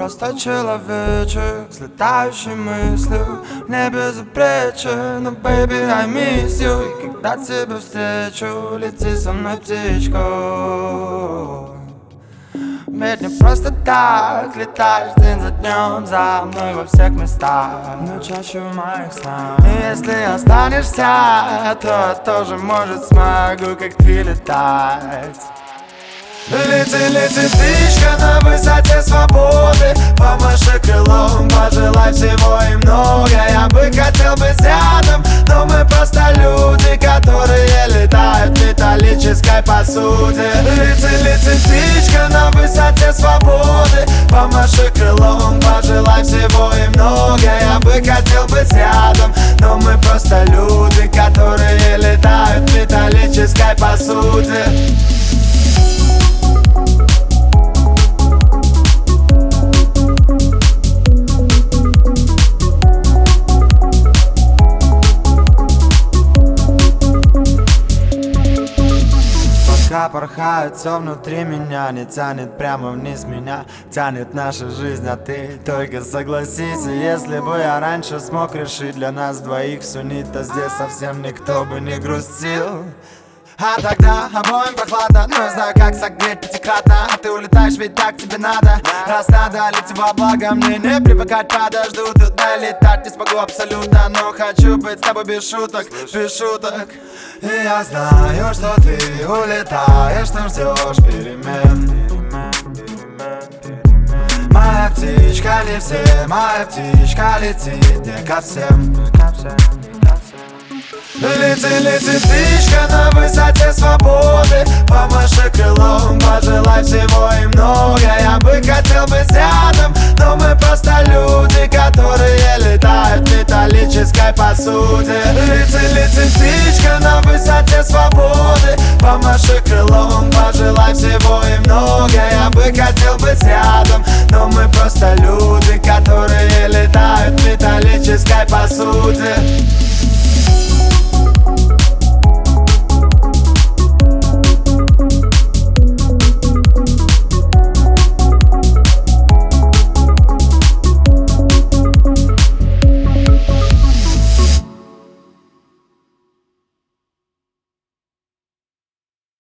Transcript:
просто человечек с летающей мыслью. В небе запречен, но baby I miss you. И когда тебя встречу, лети со мной, птичка. Ведь не просто так летаешь день за днем за мной во всех местах, но чаще в моих снах. И если останешься, то я тоже, может, смогу, как ты, летать. Лети, лети, птичка, на высоте свободы. Помаши крылом, пожелай всего и много. Я бы хотел быть рядом, но мы просто люди, которые летают в металлической посуде. Лети, лети, птичка, на высоте свободы. Помаши крылом, пожелай всего и много. Я бы хотел быть рядом, но мы просто люди, которые летают в металлической посуде. Пока порхает все внутри меня, не тянет прямо вниз меня, тянет наша жизнь, а ты только согласись. И если бы я раньше смог решить для нас двоих всю нить, то здесь совсем никто бы не грустил. А тогда обоим прохладно, но я знаю, как согреть пятикратно. А ты улетаешь, ведь так тебе надо. Раз надо, лети во благо, мне не привыкать, подожду. Туда летать не смогу абсолютно, но хочу быть с тобой без шуток, без шуток. И я знаю, что ты улетаешь, но ждешь перемен. Моя птичка не все, моя птичка летит не ко всем. Лети, лети, птичка, на высоте свободы. Помаши крылом, пожелай всего и много. Я бы хотел быть рядом, но мы просто люди, которые летают в металлической посуде. Лети, лети, птичка, на высоте свободы. Помаши крылом, пожелай всего и много. Я бы хотел быть рядом, но мы просто люди, которые летают в металлической посуде.